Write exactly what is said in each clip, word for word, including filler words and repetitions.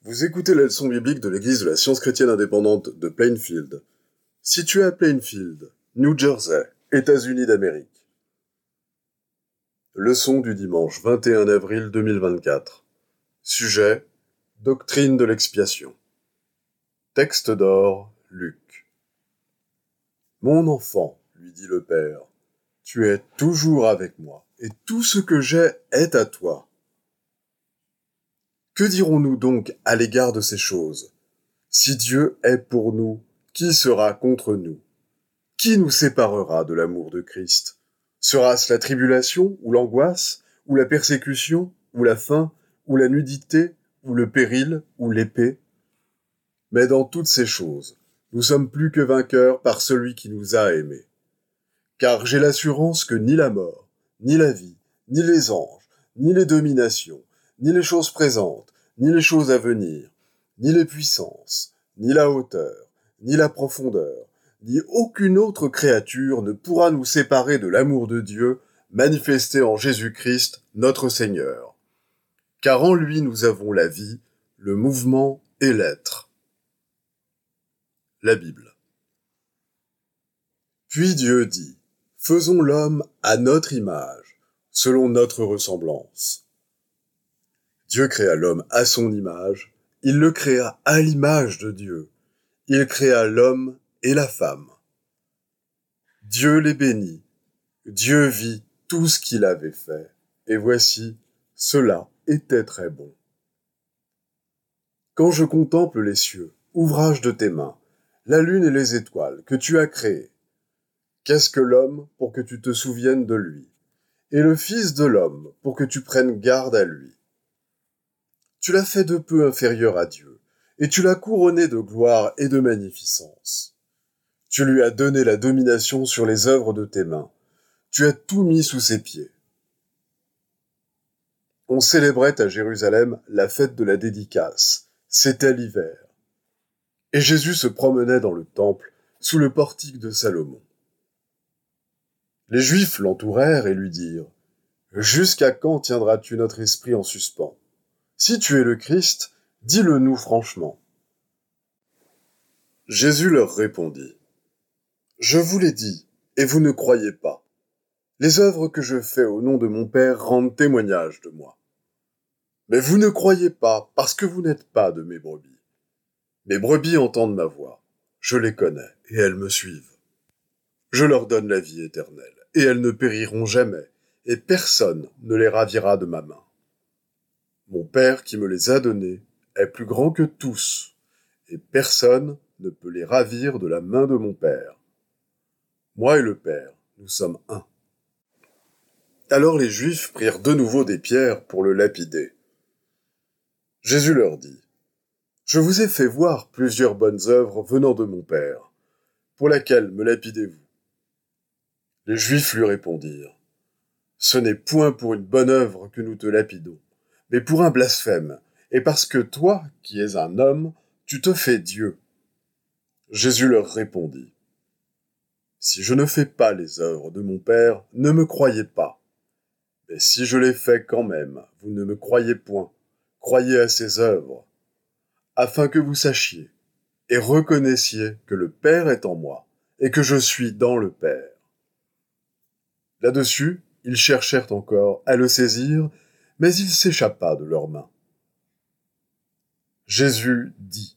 Vous écoutez la leçon biblique de l'Église de la Science chrétienne indépendante de Plainfield, située à Plainfield, New Jersey, États-Unis d'Amérique. Leçon du dimanche vingt et un avril deux mille vingt-quatre. Sujet: Doctrine de l'expiation. Texte d'or, Luc. Mon enfant, lui dit le Père, tu es toujours avec moi, et tout ce que j'ai est à toi. Que dirons-nous donc à l'égard de ces choses? Si Dieu est pour nous, qui sera contre nous? Qui nous séparera de l'amour de Christ? Sera-ce la tribulation, ou l'angoisse, ou la persécution, ou la faim, ou la nudité, ou le péril, ou l'épée? Mais dans toutes ces choses, nous sommes plus que vainqueurs par celui qui nous a aimés. Car j'ai l'assurance que ni la mort, ni la vie, ni les anges, ni les dominations, ni les choses présentes, ni les choses à venir, ni les puissances, ni la hauteur, ni la profondeur, ni aucune autre créature ne pourra nous séparer de l'amour de Dieu manifesté en Jésus-Christ, notre Seigneur. Car en lui nous avons la vie, le mouvement et l'être. La Bible. Puis Dieu dit: faisons l'homme à notre image, selon notre ressemblance. Dieu créa l'homme à son image, il le créa à l'image de Dieu. Il créa l'homme et la femme. Dieu les bénit. Dieu vit tout ce qu'il avait fait, et voici, cela était très bon. Quand je contemple les cieux, ouvrage de tes mains, la lune et les étoiles que tu as créées, qu'est-ce que l'homme pour que tu te souviennes de lui, et le Fils de l'homme pour que tu prennes garde à lui? Tu l'as fait de peu inférieur à Dieu, et tu l'as couronné de gloire et de magnificence. Tu lui as donné la domination sur les œuvres de tes mains. Tu as tout mis sous ses pieds. On célébrait à Jérusalem la fête de la dédicace. C'était l'hiver. Et Jésus se promenait dans le temple, sous le portique de Salomon. Les Juifs l'entourèrent et lui dirent: « Jusqu'à quand tiendras-tu notre esprit en suspens? Si tu es le Christ, dis-le-nous franchement. » Jésus leur répondit: « Je vous l'ai dit, et vous ne croyez pas. Les œuvres que je fais au nom de mon Père rendent témoignage de moi. Mais vous ne croyez pas, parce que vous n'êtes pas de mes brebis. Mes brebis entendent ma voix, je les connais, et elles me suivent. Je leur donne la vie éternelle, et elles ne périront jamais, et personne ne les ravira de ma main. Mon Père qui me les a donnés est plus grand que tous, et personne ne peut les ravir de la main de mon Père. Moi et le Père, nous sommes un. » Alors les Juifs prirent de nouveau des pierres pour le lapider. Jésus leur dit: « Je vous ai fait voir plusieurs bonnes œuvres venant de mon Père. Pour laquelle me lapidez-vous? » Les Juifs lui répondirent: « Ce n'est point pour une bonne œuvre que nous te lapidons, mais pour un blasphème, et parce que toi, qui es un homme, tu te fais Dieu. » Jésus leur répondit: « Si je ne fais pas les œuvres de mon Père, ne me croyez pas. Mais si je les fais quand même, vous ne me croyez point. Croyez à ces œuvres, afin que vous sachiez et reconnaissiez que le Père est en moi, et que je suis dans le Père. » Là-dessus, ils cherchèrent encore à le saisir, mais il s'échappa de leurs mains. Jésus dit: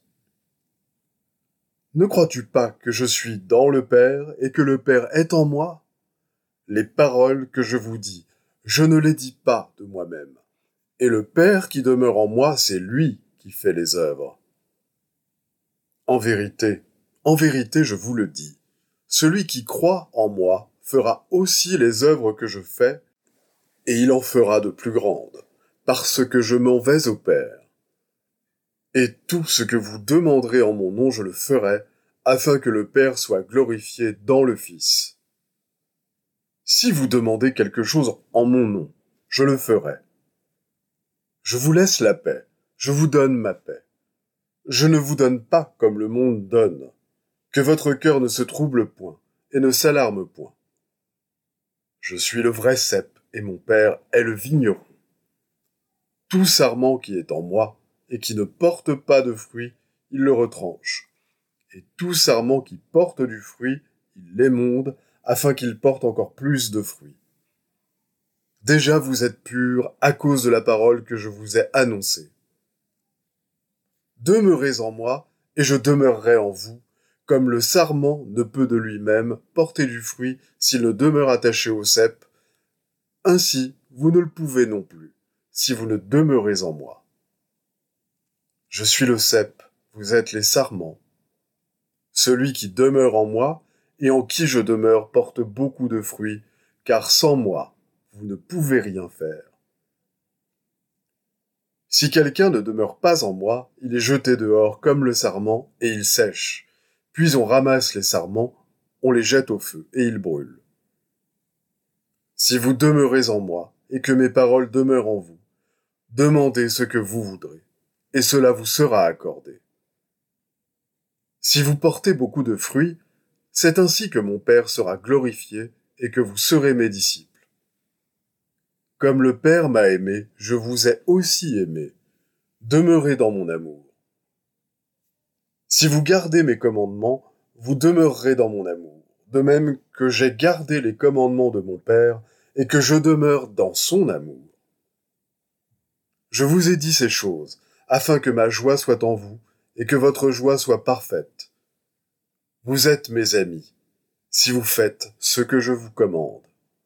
« Ne crois-tu pas que je suis dans le Père, et que le Père est en moi? Les paroles que je vous dis, je ne les dis pas de moi-même. Et le Père qui demeure en moi, c'est lui qui fait les œuvres. En vérité, en vérité, je vous le dis, celui qui croit en moi fera aussi les œuvres que je fais, et il en fera de plus grandes, parce que je m'en vais au Père. Et tout ce que vous demanderez en mon nom, je le ferai, afin que le Père soit glorifié dans le Fils. Si vous demandez quelque chose en mon nom, je le ferai. Je vous laisse la paix, je vous donne ma paix. Je ne vous donne pas comme le monde donne. Que votre cœur ne se trouble point, et ne s'alarme point. Je suis le vrai cep, et mon Père est le vigneron. Tout sarment qui est en moi et qui ne porte pas de fruit, il le retranche. Et tout sarment qui porte du fruit, il l'émonde, afin qu'il porte encore plus de fruits. Déjà vous êtes purs à cause de la parole que je vous ai annoncée. Demeurez en moi, et je demeurerai en vous, comme le sarment ne peut de lui-même porter du fruit s'il ne demeure attaché au cep. Ainsi, vous ne le pouvez non plus, si vous ne demeurez en moi. Je suis le cep, vous êtes les sarments. Celui qui demeure en moi, et en qui je demeure, porte beaucoup de fruits, car sans moi, vous ne pouvez rien faire. Si quelqu'un ne demeure pas en moi, il est jeté dehors comme le sarment, et il sèche. Puis on ramasse les sarments, on les jette au feu, et ils brûlent. Si vous demeurez en moi, et que mes paroles demeurent en vous, demandez ce que vous voudrez, et cela vous sera accordé. Si vous portez beaucoup de fruits, c'est ainsi que mon Père sera glorifié, et que vous serez mes disciples. Comme le Père m'a aimé, je vous ai aussi aimé. Demeurez dans mon amour. Si vous gardez mes commandements, vous demeurerez dans mon amour, de même que j'ai gardé les commandements de mon Père et que je demeure dans son amour. Je vous ai dit ces choses, afin que ma joie soit en vous et que votre joie soit parfaite. Vous êtes mes amis, si vous faites ce que je vous commande.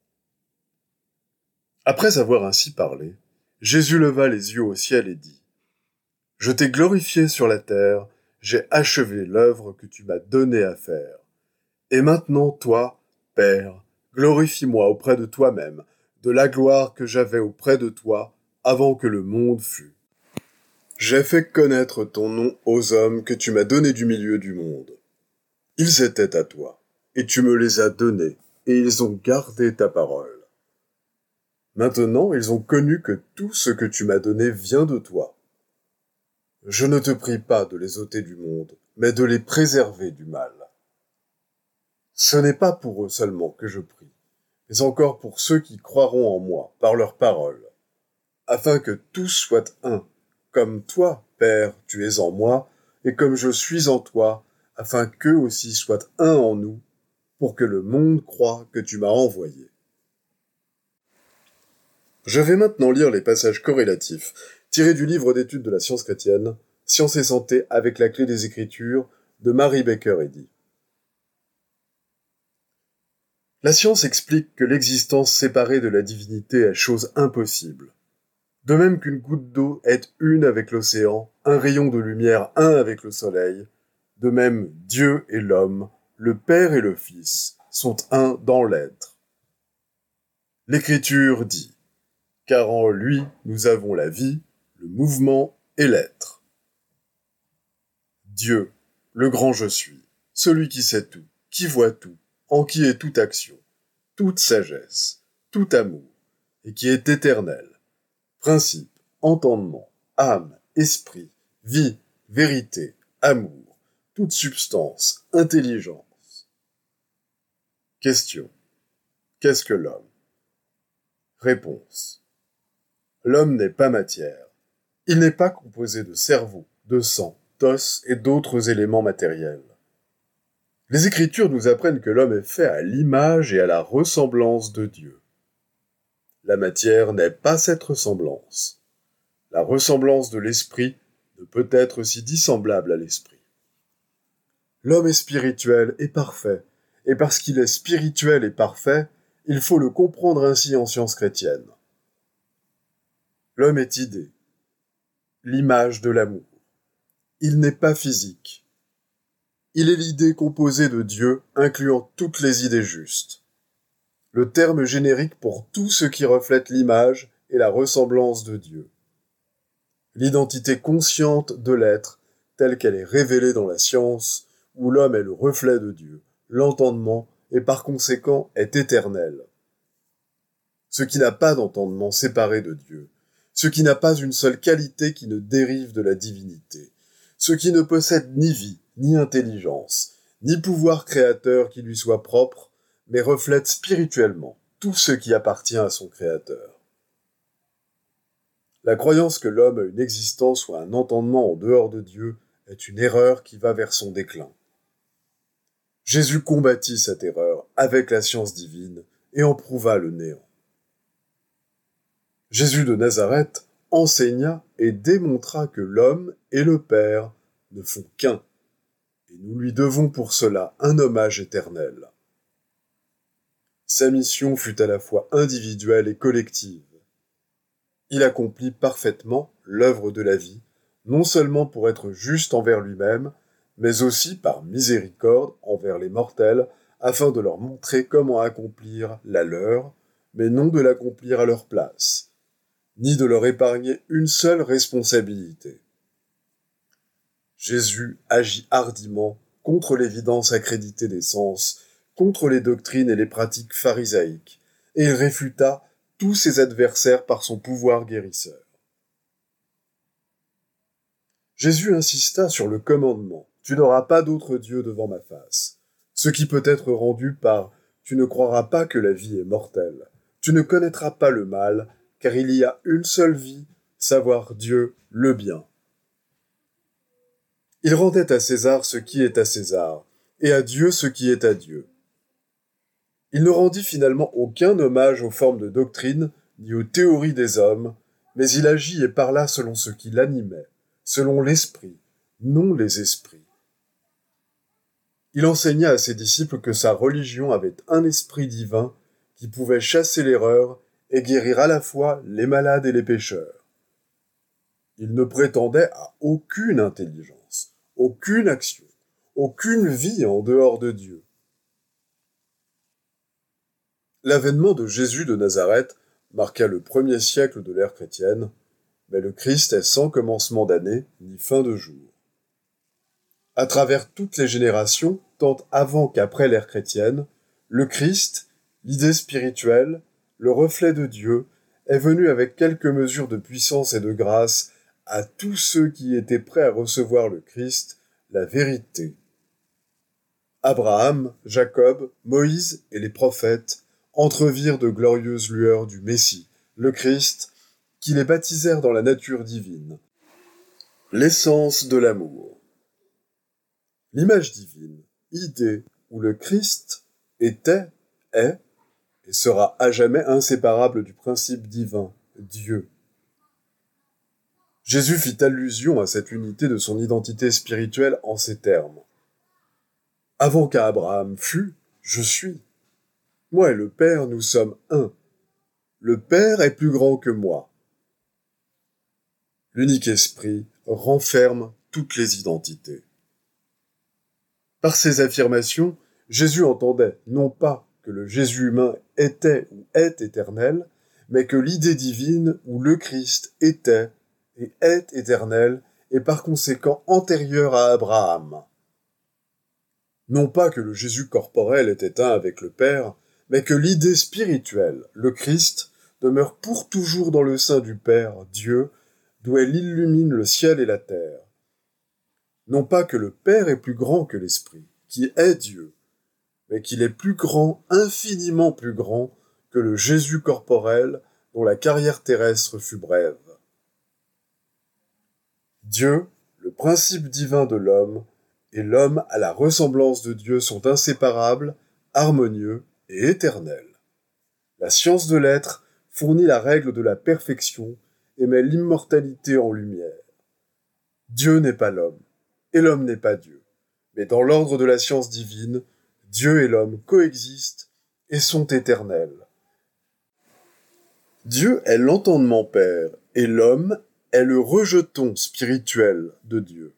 Après avoir ainsi parlé, Jésus leva les yeux au ciel et dit : « Je t'ai glorifié sur la terre, j'ai achevé l'œuvre que tu m'as donnée à faire. Et maintenant, toi, Père, glorifie-moi auprès de toi-même, de la gloire que j'avais auprès de toi avant que le monde fût. J'ai fait connaître ton nom aux hommes que tu m'as donnés du milieu du monde. Ils étaient à toi, et tu me les as donnés, et ils ont gardé ta parole. Maintenant, ils ont connu que tout ce que tu m'as donné vient de toi. Je ne te prie pas de les ôter du monde, mais de les préserver du mal. Ce n'est pas pour eux seulement que je prie, mais encore pour ceux qui croiront en moi par leur parole, afin que tous soient un, comme toi, Père, tu es en moi, et comme je suis en toi, afin qu'eux aussi soient un en nous, pour que le monde croie que tu m'as envoyé. Je vais maintenant lire les passages corrélatifs, tirés du livre d'études de la science chrétienne, Science et santé avec la clé des Écritures, de Mary Baker Eddy. La science explique que l'existence séparée de la divinité est chose impossible. De même qu'une goutte d'eau est une avec l'océan, un rayon de lumière un avec le soleil, de même Dieu et l'homme, le Père et le Fils, sont un dans l'être. L'Écriture dit : « Car en lui nous avons la vie, le mouvement et l'être. » Dieu, le grand je suis, celui qui sait tout, qui voit tout, en qui est toute action, toute sagesse, tout amour, et qui est éternel, principe, entendement, âme, esprit, vie, vérité, amour, toute substance, intelligence. Question. Qu'est-ce que l'homme ? Réponse. L'homme n'est pas matière. Il n'est pas composé de cerveau, de sang, d'os et d'autres éléments matériels. Les Écritures nous apprennent que l'homme est fait à l'image et à la ressemblance de Dieu. La matière n'est pas cette ressemblance. La ressemblance de l'esprit ne peut être si dissemblable à l'esprit. L'homme est spirituel et parfait, et parce qu'il est spirituel et parfait, il faut le comprendre ainsi en science chrétienne. L'homme est idée, l'image de l'amour. Il n'est pas physique. Il est l'idée composée de Dieu, incluant toutes les idées justes. Le terme générique pour tout ce qui reflète l'image et la ressemblance de Dieu. L'identité consciente de l'être, telle qu'elle est révélée dans la science, où l'homme est le reflet de Dieu, l'entendement, et par conséquent est éternel. Ce qui n'a pas d'entendement séparé de Dieu, ce qui n'a pas une seule qualité qui ne dérive de la divinité, ce qui ne possède ni vie, ni intelligence, ni pouvoir créateur qui lui soit propre, mais reflète spirituellement tout ce qui appartient à son Créateur. La croyance que l'homme a une existence ou un entendement en dehors de Dieu est une erreur qui va vers son déclin. Jésus combattit cette erreur avec la science divine et en prouva le néant. Jésus de Nazareth enseigna et démontra que l'homme et le Père ne font qu'un, et nous lui devons pour cela un hommage éternel. Sa mission fut à la fois individuelle et collective. Il accomplit parfaitement l'œuvre de la vie, non seulement pour être juste envers lui-même, mais aussi par miséricorde envers les mortels, afin de leur montrer comment accomplir la leur, mais non de l'accomplir à leur place, ni de leur épargner une seule responsabilité. Jésus agit hardiment contre l'évidence accréditée des sens, contre les doctrines et les pratiques pharisaïques, et il réfuta tous ses adversaires par son pouvoir guérisseur. Jésus insista sur le commandement « Tu n'auras pas d'autre Dieu devant ma face », ce qui peut être rendu par « Tu ne croiras pas que la vie est mortelle, tu ne connaîtras pas le mal, car il y a une seule vie, savoir Dieu, le bien. » Il rendait à César ce qui est à César, et à Dieu ce qui est à Dieu. Il ne rendit finalement aucun hommage aux formes de doctrine ni aux théories des hommes, mais il agit et parla selon ce qui l'animait, selon l'esprit, non les esprits. Il enseigna à ses disciples que sa religion avait un esprit divin qui pouvait chasser l'erreur et guérir à la fois les malades et les pécheurs. Il ne prétendait à aucune intelligence, aucune action, aucune vie en dehors de Dieu. L'avènement de Jésus de Nazareth marqua le premier siècle de l'ère chrétienne, mais le Christ est sans commencement d'année ni fin de jour. À travers toutes les générations, tant avant qu'après l'ère chrétienne, le Christ, l'idée spirituelle, le reflet de Dieu, est venu avec quelques mesures de puissance et de grâce à tous ceux qui étaient prêts à recevoir le Christ, la vérité. Abraham, Jacob, Moïse et les prophètes entrevirent de glorieuses lueurs du Messie, le Christ, qui les baptisèrent dans la nature divine, l'essence de l'amour. L'image divine, idée où le Christ était, est, et sera à jamais inséparable du principe divin, Dieu. Jésus fit allusion à cette unité de son identité spirituelle en ces termes. « Avant qu'Abraham fût, je suis. Moi et le Père, nous sommes un. Le Père est plus grand que moi. » L'unique esprit renferme toutes les identités. Par ces affirmations, Jésus entendait non pas que le Jésus humain était ou est éternel, mais que l'idée divine ou le Christ était et est éternel et par conséquent antérieur à Abraham. Non pas que le Jésus corporel était un avec le Père, mais que l'idée spirituelle, le Christ, demeure pour toujours dans le sein du Père, Dieu, d'où elle illumine le ciel et la terre. Non pas que le Père est plus grand que l'Esprit, qui est Dieu, mais qu'il est plus grand, infiniment plus grand, que le Jésus corporel dont la carrière terrestre fut brève. Dieu, le principe divin de l'homme, et l'homme à la ressemblance de Dieu sont inséparables, harmonieux et éternels. La science de l'être fournit la règle de la perfection et met l'immortalité en lumière. Dieu n'est pas l'homme, et l'homme n'est pas Dieu. Mais dans l'ordre de la science divine, Dieu et l'homme coexistent et sont éternels. Dieu est l'entendement père, et l'homme est le rejeton spirituel de Dieu.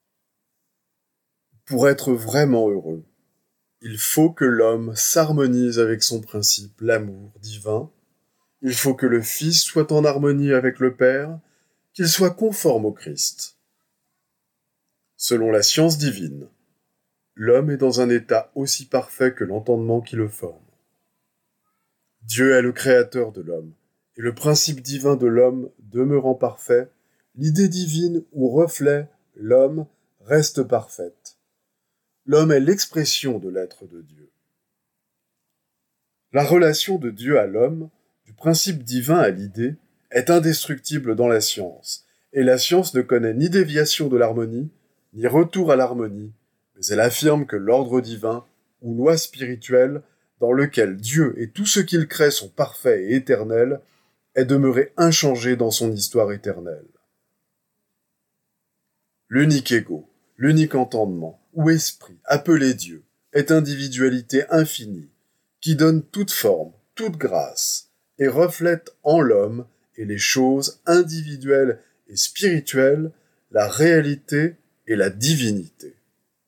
Pour être vraiment heureux, il faut que l'homme s'harmonise avec son principe, l'amour divin. Il faut que le Fils soit en harmonie avec le Père, qu'il soit conforme au Christ. Selon la science divine, l'homme est dans un état aussi parfait que l'entendement qui le forme. Dieu est le créateur de l'homme, et le principe divin de l'homme demeurant parfait, l'idée divine ou reflet, l'homme, reste parfaite. L'homme est l'expression de l'être de Dieu. La relation de Dieu à l'homme, du principe divin à l'idée, est indestructible dans la science, et la science ne connaît ni déviation de l'harmonie, ni retour à l'harmonie, mais elle affirme que l'ordre divin, ou loi spirituelle, dans lequel Dieu et tout ce qu'il crée sont parfaits et éternels, est demeuré inchangé dans son histoire éternelle. L'unique ego, l'unique entendement, ou esprit, appelé Dieu, est individualité infinie, qui donne toute forme, toute grâce, et reflète en l'homme et les choses individuelles et spirituelles la réalité et la divinité.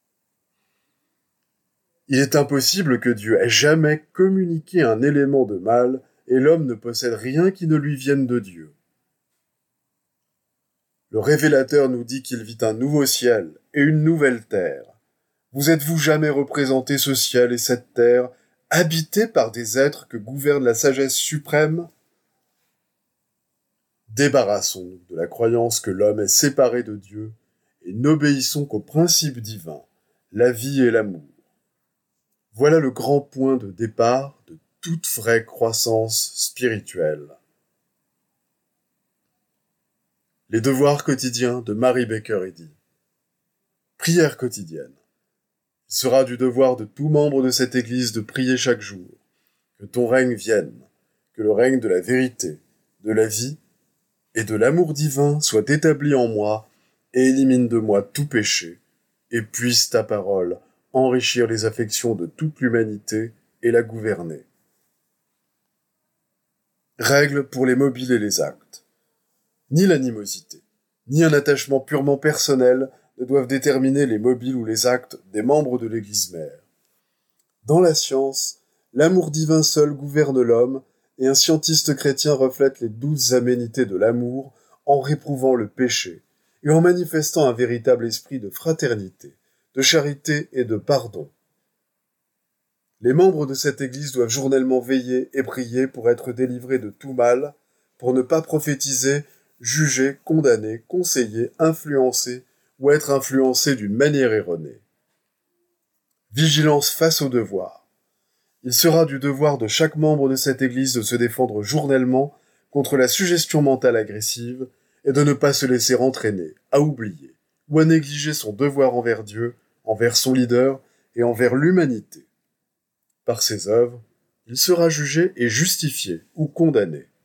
Il est impossible que Dieu ait jamais communiqué un élément de mal, et l'homme ne possède rien qui ne lui vienne de Dieu. Le révélateur nous dit qu'il vit un nouveau ciel et une nouvelle terre. Vous êtes-vous jamais représenté ce ciel et cette terre, habités par des êtres que gouverne la sagesse suprême ? Débarrassons-nous de la croyance que l'homme est séparé de Dieu et n'obéissons qu'aux principes divins, la vie et l'amour. Voilà le grand point de départ de toute vraie croissance spirituelle. Les devoirs quotidiens de Mary Baker Eddy. Prière quotidienne. Il sera du devoir de tout membre de cette Église de prier chaque jour. Que ton règne vienne, que le règne de la vérité, de la vie et de l'amour divin soit établi en moi et élimine de moi tout péché, et puisse ta parole enrichir les affections de toute l'humanité et la gouverner. Règles pour les mobiles et les actes. Ni l'animosité, ni un attachement purement personnel ne doivent déterminer les mobiles ou les actes des membres de l'Église mère. Dans la science, l'amour divin seul gouverne l'homme, et un scientiste chrétien reflète les douze aménités de l'amour en réprouvant le péché et en manifestant un véritable esprit de fraternité, de charité et de pardon. Les membres de cette Église doivent journellement veiller et prier pour être délivrés de tout mal, pour ne pas prophétiser, juger, condamner, conseiller, influencer ou être influencés d'une manière erronée. Vigilance face au devoir. Il sera du devoir de chaque membre de cette Église de se défendre journellement contre la suggestion mentale agressive et de ne pas se laisser entraîner, à oublier ou à négliger son devoir envers Dieu, envers son leader et envers l'humanité. Par ses œuvres, il sera jugé et justifié ou condamné.